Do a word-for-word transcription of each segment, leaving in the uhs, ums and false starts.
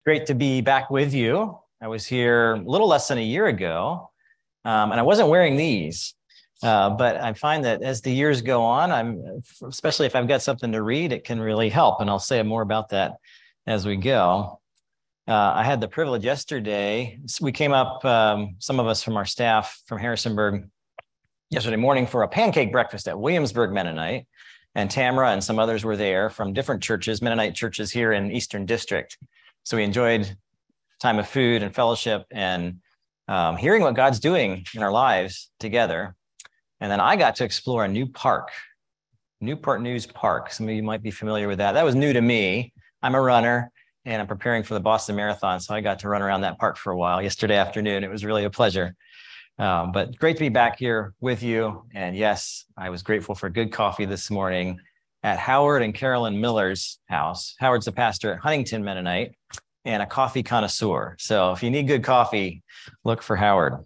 Great to be back with you. I was here a little less than a year ago, um, and I wasn't wearing these. Uh, but I find that as the years go on, I'm especially if I've got something to read, it can really help. And I'll say more about that as we go. Uh, I had the privilege yesterday. We came up, um, some of us from our staff from Harrisonburg, yesterday morning for a pancake breakfast at Williamsburg Mennonite. And Tamara and some others were there from different churches, Mennonite churches here in Eastern District. So we enjoyed time of food and fellowship and um, hearing what God's doing in our lives together. And then I got to explore a new park, Newport News Park. Some of you might be familiar with that. That was new to me. I'm a runner and I'm preparing for the Boston Marathon. So I got to run around that park for a while yesterday afternoon. It was really a pleasure. Um, but great to be back here with you. And yes, I was grateful for good coffee this morning at Howard and Carolyn Miller's house. Howard's the pastor at Huntington Mennonite and a coffee connoisseur. So if you need good coffee, look for Howard.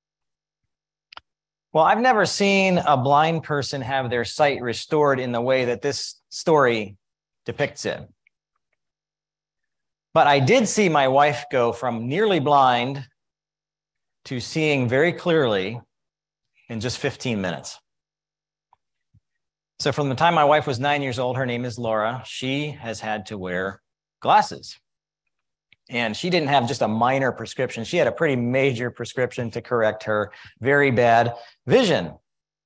Well, I've never seen a blind person have their sight restored in the way that this story depicts it. But I did see my wife go from nearly blind to seeing very clearly in just fifteen minutes. So from the time my wife was nine years old, her name is Laura, she has had to wear glasses. And she didn't have just a minor prescription. She had a pretty major prescription to correct her very bad vision.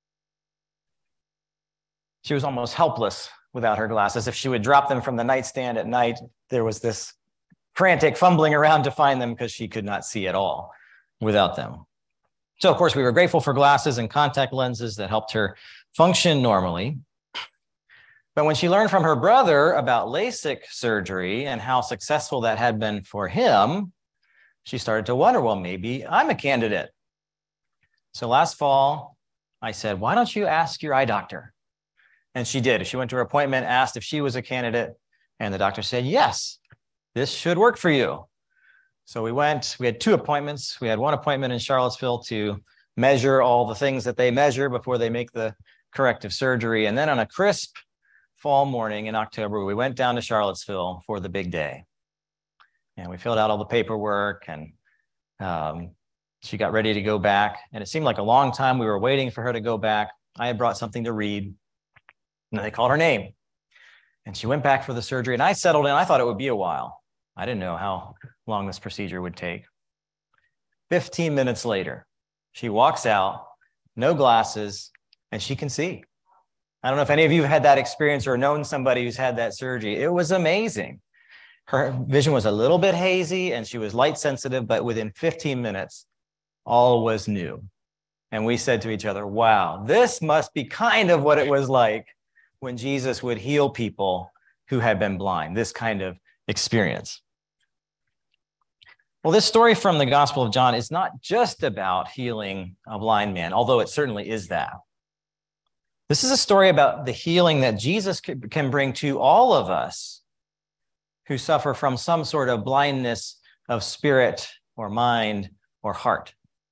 She was almost helpless without her glasses. If she would drop them from the nightstand at night, there was this frantic fumbling around to find them because she could not see at all without them. So, of course, we were grateful for glasses and contact lenses that helped her function normally. But when she learned from her brother about LASIK surgery and how successful that had been for him, she started to wonder, well, maybe I'm a candidate. So last fall, I said, why don't you ask your eye doctor? And she did. She went to her appointment, asked if she was a candidate, and the doctor said, yes, this should work for you. So we went, we had two appointments. We had one appointment in Charlottesville to measure all the things that they measure before they make the corrective surgery. And then on a crisp fall morning in October, we went down to Charlottesville for the big day. And we filled out all the paperwork and um, she got ready to go back. And it seemed like a long time we were waiting for her to go back. I had brought something to read and they called her name. And she went back for the surgery and I settled in. I thought it would be a while. I didn't know how long this procedure would take. fifteen minutes later, she walks out, no glasses, and she can see. I don't know if any of you have had that experience or known somebody who's had that surgery. It was amazing. Her vision was a little bit hazy and she was light sensitive, but within fifteen minutes, all was new. And we said to each other, wow, this must be kind of what it was like when Jesus would heal people who had been blind, this kind of experience. Well, this story from the Gospel of John is not just about healing a blind man, although it certainly is that. This is a story about the healing that Jesus can bring to all of us who suffer from some sort of blindness of spirit or mind or heart.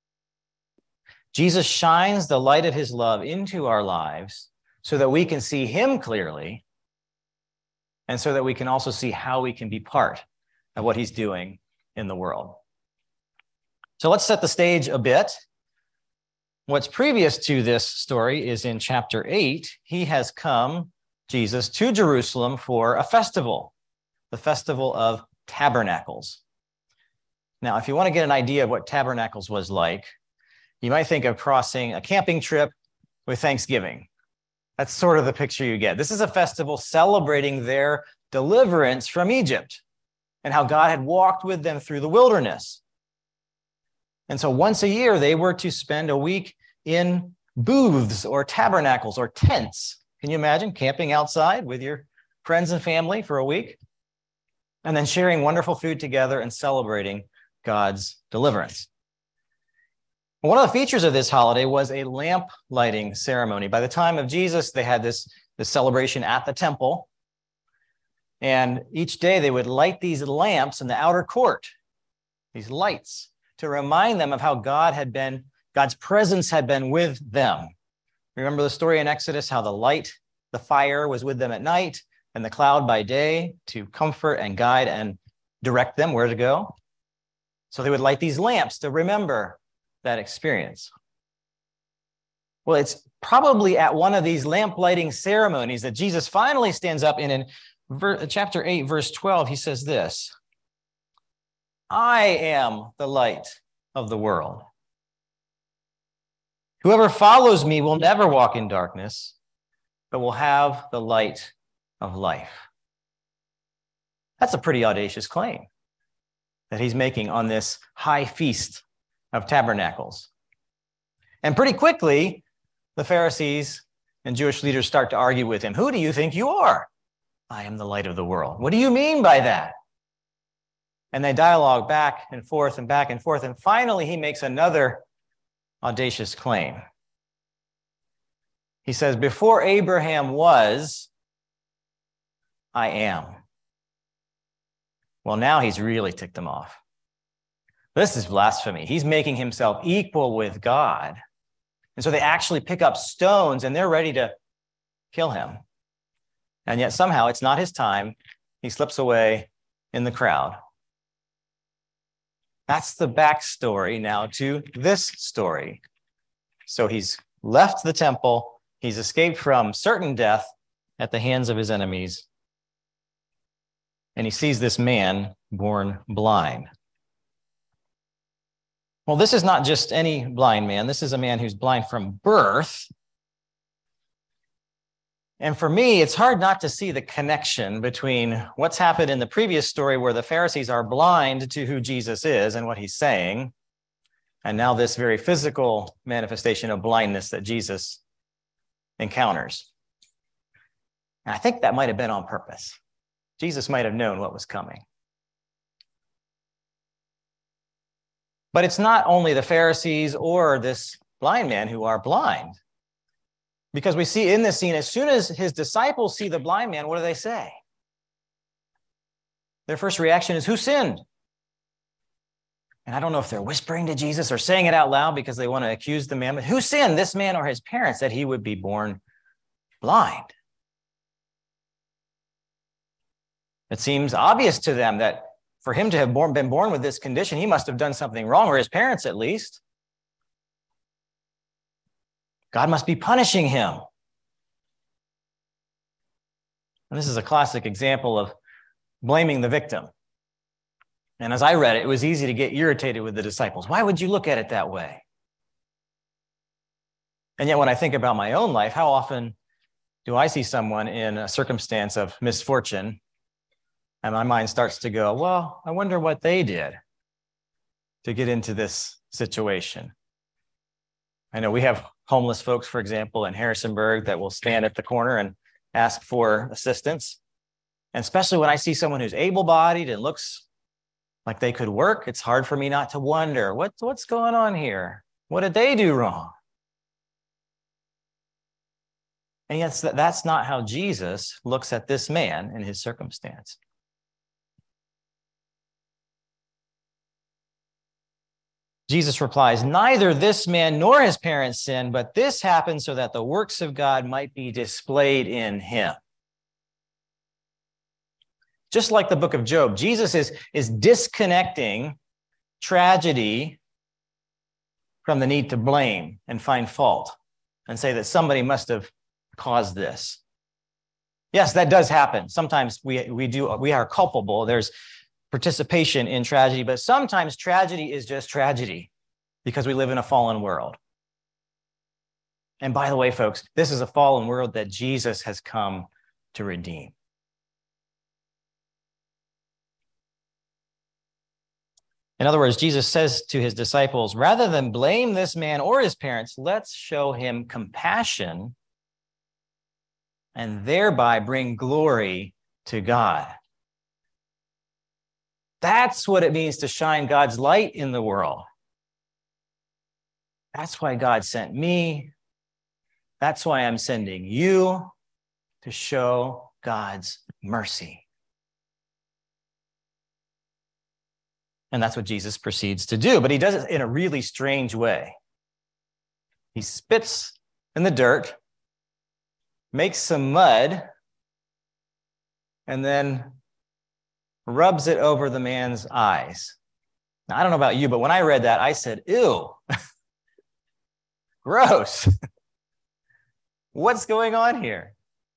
Jesus shines the light of his love into our lives so that we can see him clearly and so that we can also see how we can be part of what he's doing in the world. So let's set the stage a bit. What's previous to this story is in chapter eight. He has come, Jesus, to Jerusalem for a festival, the Festival of Tabernacles. Now, if you want to get an idea of what Tabernacles was like, you might think of crossing a camping trip with Thanksgiving. That's sort of the picture you get. This is a festival celebrating their deliverance from Egypt and how God had walked with them through the wilderness. And so once a year, they were to spend a week in booths or tabernacles or tents. Can you imagine camping outside with your friends and family for a week? And then sharing wonderful food together and celebrating God's deliverance. One of the features of this holiday was a lamp lighting ceremony. By the time of Jesus, they had this, this celebration at the temple. And each day they would light these lamps in the outer court, these lights, to remind them of how God had been, God's presence had been with them. Remember the story in Exodus, how the light, the fire was with them at night and the cloud by day to comfort and guide and direct them where to go. So they would light these lamps to remember that experience. Well, it's probably at one of these lamp lighting ceremonies that Jesus finally stands up, and in ver- chapter eight, verse twelve, he says this, I am the light of the world. Whoever follows me will never walk in darkness, but will have the light of life. That's a pretty audacious claim that he's making on this high feast of tabernacles. And pretty quickly, the Pharisees and Jewish leaders start to argue with him. Who do you think you are? I am the light of the world. What do you mean by that? And they dialogue back and forth and back and forth. And finally, he makes another audacious claim. He says, before Abraham was, I am. Well, now he's really ticked them off. This is blasphemy. He's making himself equal with God. And so they actually pick up stones and they're ready to kill him. And yet somehow it's not his time. He slips away in the crowd. That's the backstory now to this story. So he's left the temple. He's escaped from certain death at the hands of his enemies. And he sees this man born blind. Well, this is not just any blind man. This is a man who's blind from birth. And for me, it's hard not to see the connection between what's happened in the previous story where the Pharisees are blind to who Jesus is and what he's saying, and now this very physical manifestation of blindness that Jesus encounters. And I think that might have been on purpose. Jesus might have known what was coming. But it's not only the Pharisees or this blind man who are blind. Because we see in this scene, as soon as his disciples see the blind man, what do they say? Their first reaction is, who sinned? And I don't know if they're whispering to Jesus or saying it out loud because they want to accuse the man, but who sinned, this man or his parents, that he would be born blind? It seems obvious to them that for him to have born, been born with this condition, he must have done something wrong, or his parents at least. God must be punishing him. And this is a classic example of blaming the victim. And as I read it, it was easy to get irritated with the disciples. Why would you look at it that way? And yet when I think about my own life, how often do I see someone in a circumstance of misfortune and my mind starts to go, well, I wonder what they did to get into this situation. I know we have homeless folks, for example, in Harrisonburg that will stand at the corner and ask for assistance. And especially when I see someone who's able-bodied and looks like they could work, it's hard for me not to wonder, what, what's going on here? What did they do wrong? And yet that's not how Jesus looks at this man in his circumstance. Jesus replies, neither this man nor his parents sinned, but this happened so that the works of God might be displayed in him. Just like the book of Job, Jesus is, is disconnecting tragedy from the need to blame and find fault and say that somebody must have caused this. Yes, that does happen. Sometimes we, we do, we are culpable. There's participation in tragedy, but sometimes tragedy is just tragedy because we live in a fallen world. And by the way, folks, this is a fallen world that Jesus has come to redeem. In other words, Jesus says to his disciples, rather than blame this man or his parents, let's show him compassion and thereby bring glory to God. That's what it means to shine God's light in the world. That's why God sent me. That's why I'm sending you, to show God's mercy. And that's what Jesus proceeds to do, but he does it in a really strange way. He spits in the dirt, makes some mud, and then rubs it over the man's eyes. Now, I don't know about you, but when I read that, I said, ew, gross. What's going on here?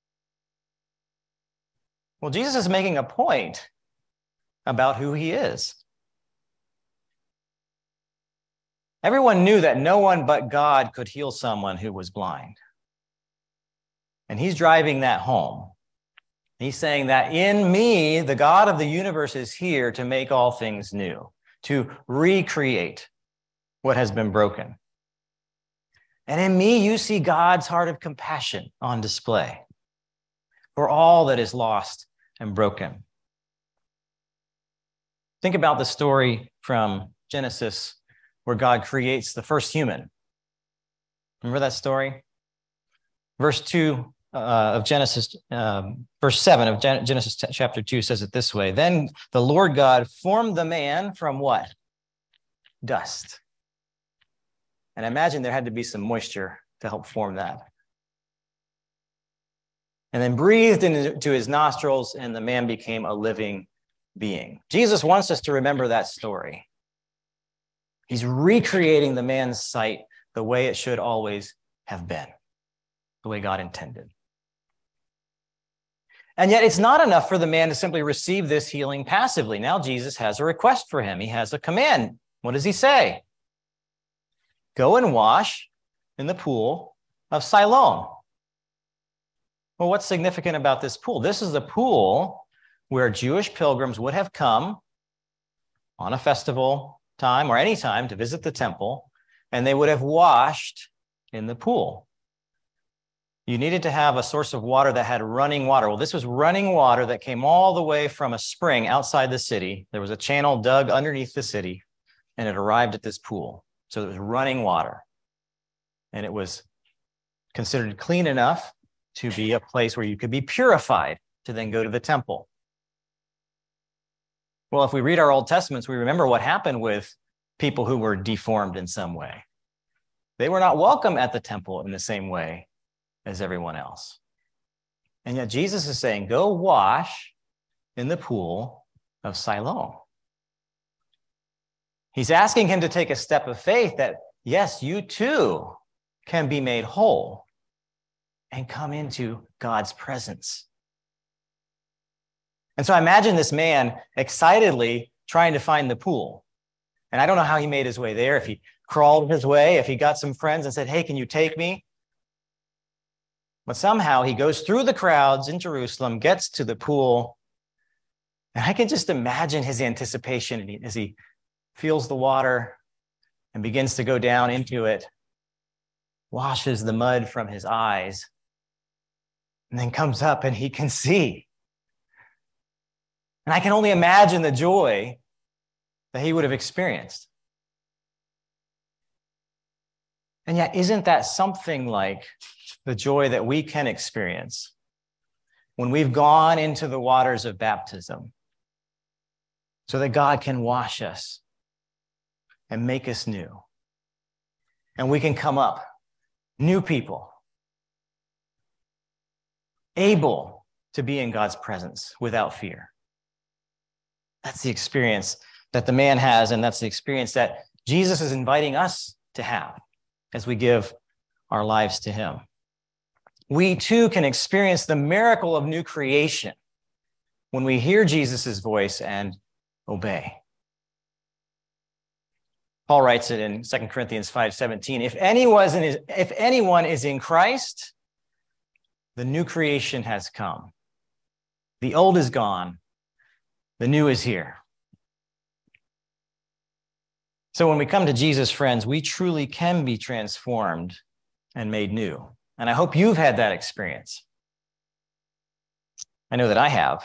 Well, Jesus is making a point about who he is. Everyone knew that no one but God could heal someone who was blind. And he's driving that home. He's saying that in me, the God of the universe is here to make all things new, to recreate what has been broken. And in me, you see God's heart of compassion on display for all that is lost and broken. Think about the story from Genesis where God creates the first human. Remember that story? Verse two uh, of Genesis, um, verse seven of Gen- Genesis t- chapter two says it this way. Then the Lord God formed the man from what? Dust. And I imagine there had to be some moisture to help form that. And then breathed into his nostrils, and the man became a living being. Jesus wants us to remember that story. He's recreating the man's sight the way it should always have been, the way God intended. And yet it's not enough for the man to simply receive this healing passively. Now Jesus has a request for him. He has a command. What does he say? Go and wash in the pool of Siloam. Well, what's significant about this pool? This is the pool where Jewish pilgrims would have come on a festival time or any time to visit the temple, and they would have washed in the pool. You needed to have a source of water that had running water. Well, this was running water that came all the way from a spring outside the city. There was a channel dug underneath the city, and it arrived at this pool. So it was running water, and it was considered clean enough to be a place where you could be purified to then go to the temple. Well, if we read our Old Testaments, we remember what happened with people who were deformed in some way. They were not welcome at the temple in the same way as everyone else. And yet Jesus is saying, go wash in the pool of Siloam. He's asking him to take a step of faith that, yes, you too can be made whole and come into God's presence. And so I imagine this man excitedly trying to find the pool. And I don't know how he made his way there, if he crawled his way, if he got some friends and said, hey, can you take me? But somehow he goes through the crowds in Jerusalem, gets to the pool, and I can just imagine his anticipation as he feels the water and begins to go down into it, washes the mud from his eyes, and then comes up and he can see. And I can only imagine the joy that he would have experienced. And yet, isn't that something like the joy that we can experience when we've gone into the waters of baptism so that God can wash us and make us new? And we can come up new people, able to be in God's presence without fear. That's the experience that the man has, and that's the experience that Jesus is inviting us to have as we give our lives to him. We too can experience the miracle of new creation when we hear Jesus' voice and obey. Paul writes it in Second Corinthians five seventeen. If anyone is, if anyone is in Christ, the new creation has come. The old is gone. The new is here. So when we come to Jesus, friends, we truly can be transformed and made new. And I hope you've had that experience. I know that I have.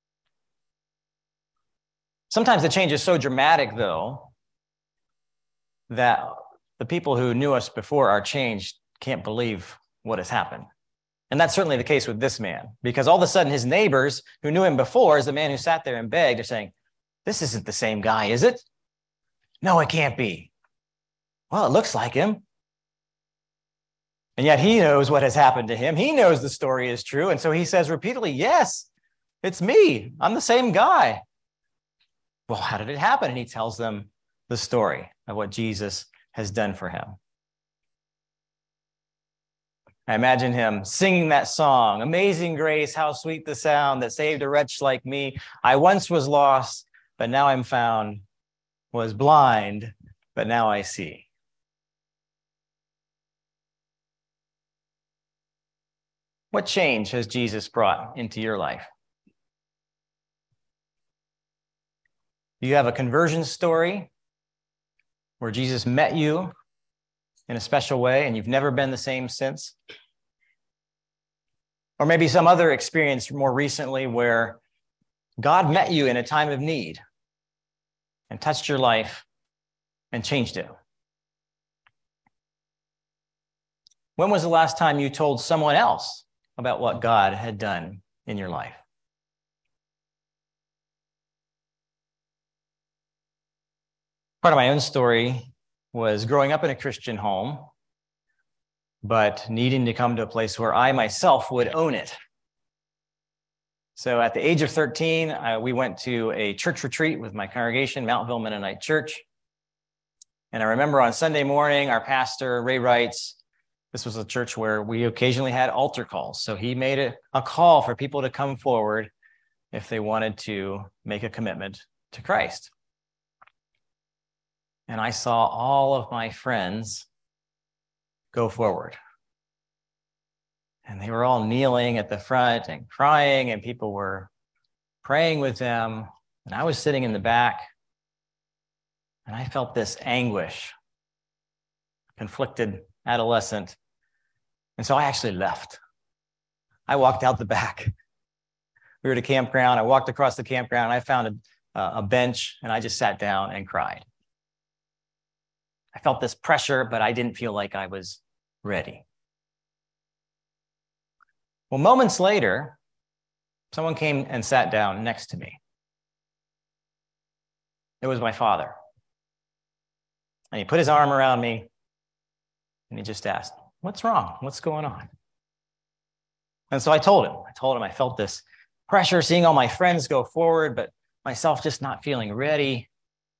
Sometimes the change is so dramatic, though, that the people who knew us before our change can't believe what has happened. And that's certainly the case with this man, because all of a sudden his neighbors who knew him before as the man who sat there and begged are saying, this isn't the same guy, is it? No, it can't be. Well, it looks like him. And yet he knows what has happened to him. He knows the story is true. And so he says repeatedly, yes, it's me. I'm the same guy. well, how did it happen? And he tells them the story of what Jesus has done for him. I imagine him singing that song, "Amazing grace, how sweet the sound that saved a wretch like me. I once was lost, but now I'm found, was blind, but now I see." What change has Jesus brought into your life? Do you have a conversion story where Jesus met you in a special way and you've never been the same since? Or maybe some other experience more recently where God met you in a time of need and touched your life and changed it. When was the last time you told someone else about what God had done in your life? Part of my own story was growing up in a Christian home, but needing to come to a place where I myself would own it. So at the age of thirteen, uh, we went to a church retreat with my congregation, Mountville Mennonite Church. And I remember on Sunday morning, our pastor, Ray writes, this was a church where we occasionally had altar calls. So he made a, a call for people to come forward if they wanted to make a commitment to Christ. And I saw all of my friends go forward. And they were all kneeling at the front and crying, and people were praying with them. And I was sitting in the back, and I felt this anguish, conflicted adolescent. And so I actually left. I walked out the back. We were at a campground. I walked across the campground. I found a, a bench, and I just sat down and cried. I felt this pressure, but I didn't feel like I was ready. Well, moments later, someone came and sat down next to me. It was my father. And he put his arm around me, and he just asked, "What's wrong? What's going on?" And so I told him. I told him I felt this pressure, seeing all my friends go forward, but myself just not feeling ready.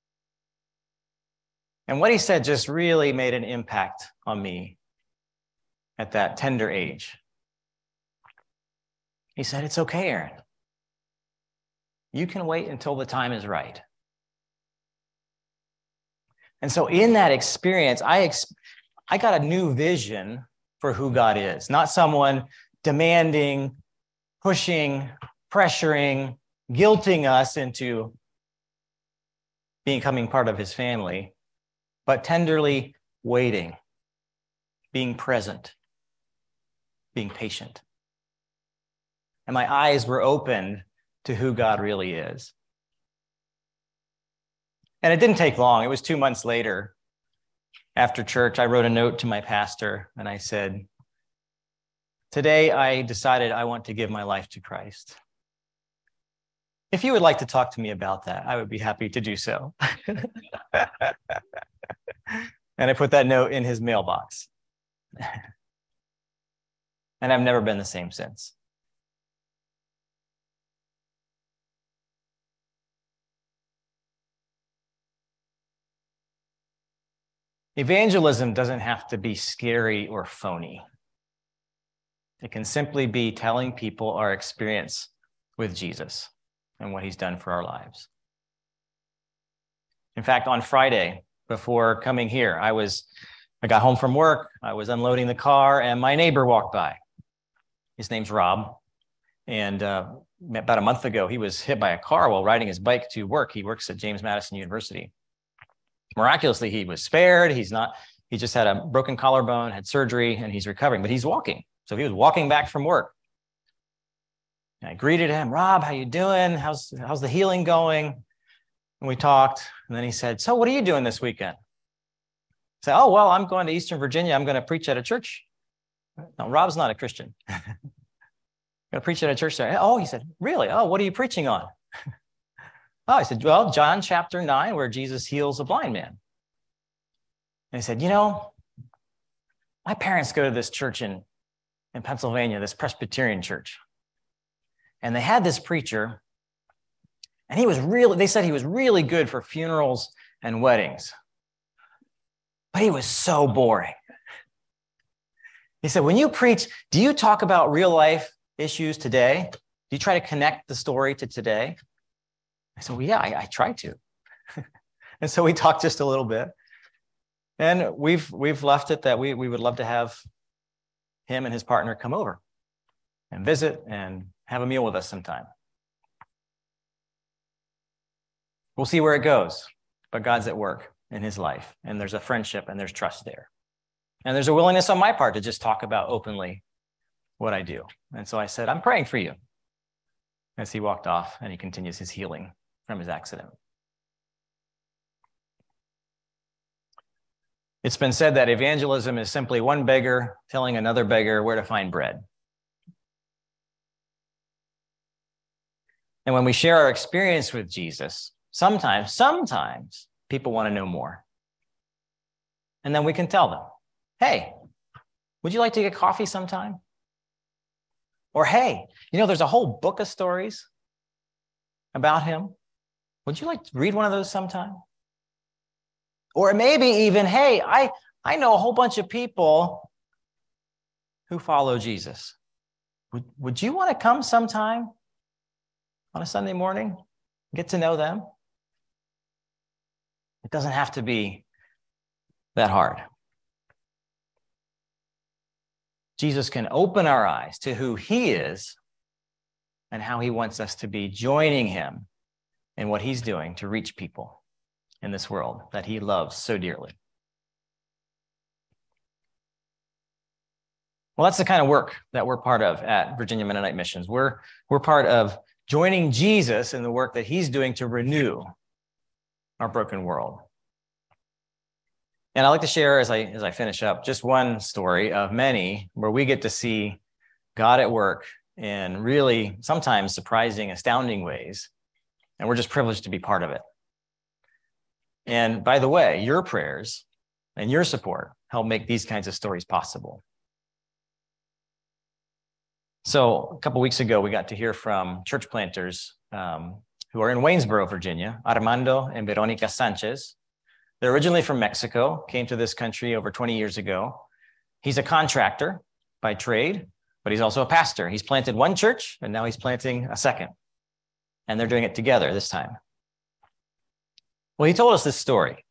And what he said just really made an impact on me at that tender age. He said, "It's okay, Aaron. You can wait until the time is right." And so in that experience, I, ex- I got a new vision for who God is, not someone demanding, pushing, pressuring, guilting us into becoming part of his family, but tenderly waiting, being present, being patient. And my eyes were opened to who God really is. And it didn't take long. It was two months later. After church, I wrote a note to my pastor, and I said, "Today I decided I want to give my life to Christ. If you would like to talk to me about that, I would be happy to do so." And I put that note in his mailbox. And I've never been the same since. Evangelism doesn't have to be scary or phony. It can simply be telling people our experience with Jesus and what he's done for our lives. In fact, on Friday, before coming here, I was, I got home from work, I was unloading the car, and my neighbor walked by. His name's Rob. And uh, about a month ago, he was hit by a car while riding his bike to work. He works at James Madison University. Miraculously, he was spared. He's not, he just had a broken collarbone, had surgery, and he's recovering, but he's walking. So he was walking back from work. And I greeted him, "Rob, how you doing? How's, how's the healing going?" And we talked, and then he said, "So what are you doing this weekend?" I said, "Oh, well, I'm going to Eastern Virginia. I'm going to preach at a church." No, Rob's not a Christian. I'm going to preach at a church there. Oh, he said, "Really? Oh, what are you preaching on?" Oh, I said, "Well, John chapter nine, where Jesus heals a blind man." And he said, "You know, my parents go to this church in, in Pennsylvania, this Presbyterian church. And they had this preacher, And he was really, they said he was really good for funerals and weddings. But he was so boring. He said, when you preach, do you talk about real life issues today? Do you try to connect the story to today? I said, well, yeah, I, I try to. And so we talked just a little bit. And we've we've left it that we, we would love to have him and his partner come over and visit and have a meal with us sometime. We'll see where it goes, but God's at work in his life, and there's a friendship and there's trust there. And there's a willingness on my part to just talk about openly what I do. And so I said, I'm praying for you, as he walked off and he continues his healing from his accident. It's been said that evangelism is simply one beggar telling another beggar where to find bread. And when we share our experience with Jesus, sometimes, sometimes people want to know more. And then we can tell them, hey, would you like to get coffee sometime? Or, hey, you know, there's a whole book of stories about him. Would you like to read one of those sometime? Or maybe even, hey, I, I know a whole bunch of people who follow Jesus. Would, would you want to come sometime on a Sunday morning? Get to know them? It doesn't have to be that hard. Jesus can open our eyes to who he is and how he wants us to be joining him in what he's doing to reach people in this world that he loves so dearly. Well, that's the kind of work that we're part of at Virginia Mennonite Missions. We're, we're part of joining Jesus in the work that he's doing to renew our broken world. And I'd like to share, as I, as I finish up, just one story of many where we get to see God at work in really sometimes surprising, astounding ways. And we're just privileged to be part of it. And by the way, your prayers and your support help make these kinds of stories possible. So a couple weeks ago, we got to hear from church planters um, who are in Waynesboro, Virginia, Armando and Veronica Sanchez. They're originally from Mexico, came to this country over twenty years ago. He's a contractor by trade, but he's also a pastor. He's planted one church, and now he's planting a second. And they're doing it together this time. Well, he told us this story.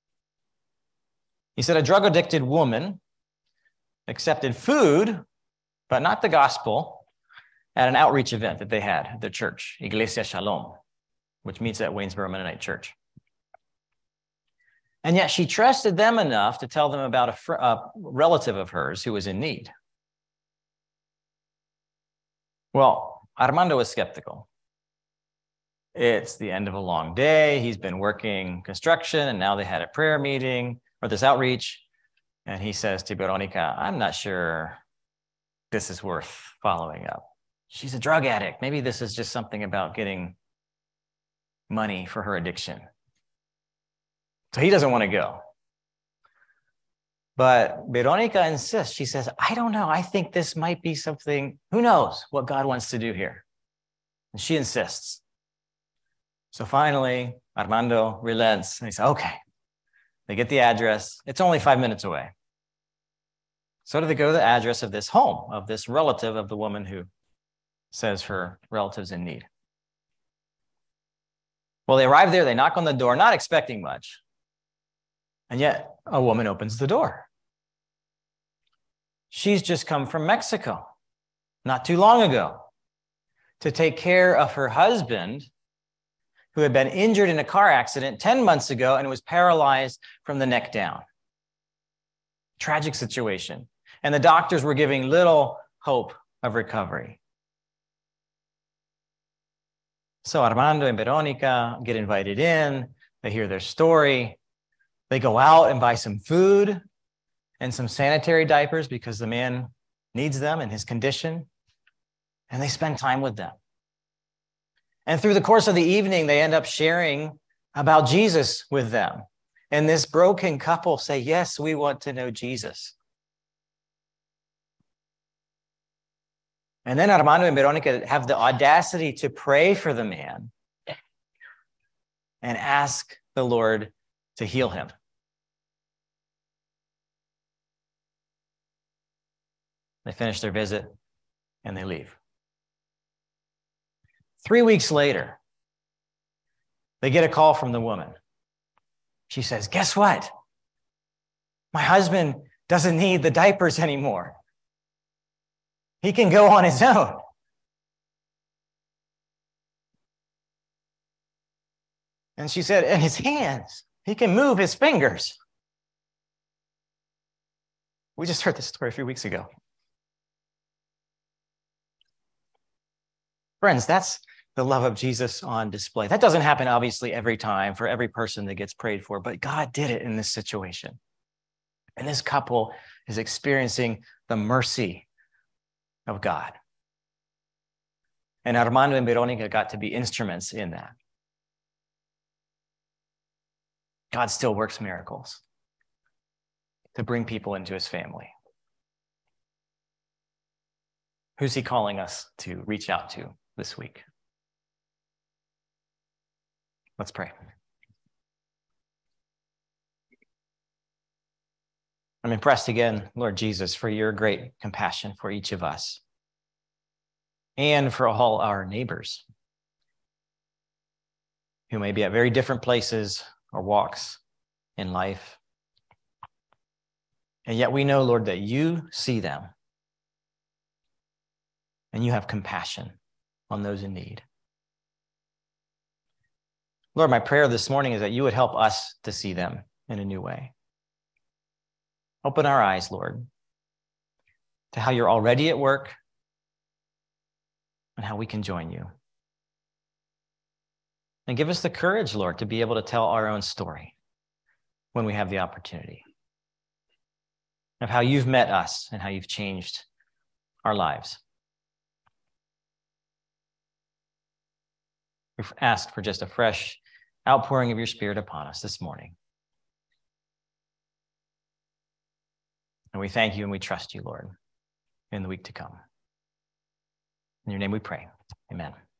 He said a drug-addicted woman accepted food, but not the gospel, at an outreach event that they had at their church, Iglesia Shalom, which meets at Waynesboro Mennonite Church. And yet she trusted them enough to tell them about a, fr- a relative of hers who was in need. Well, Armando was skeptical. It's the end of a long day. He's been working construction, and now they had a prayer meeting or this outreach. And he says to Veronica, I'm not sure this is worth following up. She's a drug addict. Maybe this is just something about getting money for her addiction. So he doesn't want to go. But Veronica insists. She says, I don't know. I think this might be something, who knows what God wants to do here. And she insists. So finally, Armando relents. And he says, okay. They get the address. It's only five minutes away. So do they go to the address of this home, of this relative of the woman who says her relative's in need. Well, they arrive there. They knock on the door, not expecting much. And yet a woman opens the door. She's just come from Mexico not too long ago to take care of her husband who had been injured in a car accident ten months ago and was paralyzed from the neck down. Tragic situation. And the doctors were giving little hope of recovery. So Armando and Veronica get invited in. They hear their story. They go out and buy some food and some sanitary diapers because the man needs them in his condition. And they spend time with them. And through the course of the evening, they end up sharing about Jesus with them. And this broken couple say, yes, we want to know Jesus. And then Armando and Veronica have the audacity to pray for the man and ask the Lord to heal him. They finish their visit and they leave. Three weeks later, they get a call from the woman. She says, guess what? My husband doesn't need the diapers anymore. He can go on his own. And she said, and his hands, he can move his fingers. We just heard this story a few weeks ago. Friends, that's the love of Jesus on display. That doesn't happen, obviously, every time for every person that gets prayed for, but God did it in this situation. And this couple is experiencing the mercy of God. And Armando and Veronica got to be instruments in that. God still works miracles to bring people into his family. Who's he calling us to reach out to this week? Let's pray. I'm impressed again, Lord Jesus, for your great compassion for each of us and for all our neighbors who may be at very different places or walks in life. And yet we know, Lord, that you see them and you have compassion on those in need. Lord, my prayer this morning is that you would help us to see them in a new way. Open our eyes, Lord, to how you're already at work and how we can join you. And give us the courage, Lord, to be able to tell our own story when we have the opportunity of how you've met us and how you've changed our lives. We've asked for just a fresh outpouring of your Spirit upon us this morning. And we thank you and we trust you, Lord, in the week to come. In your name we pray. Amen.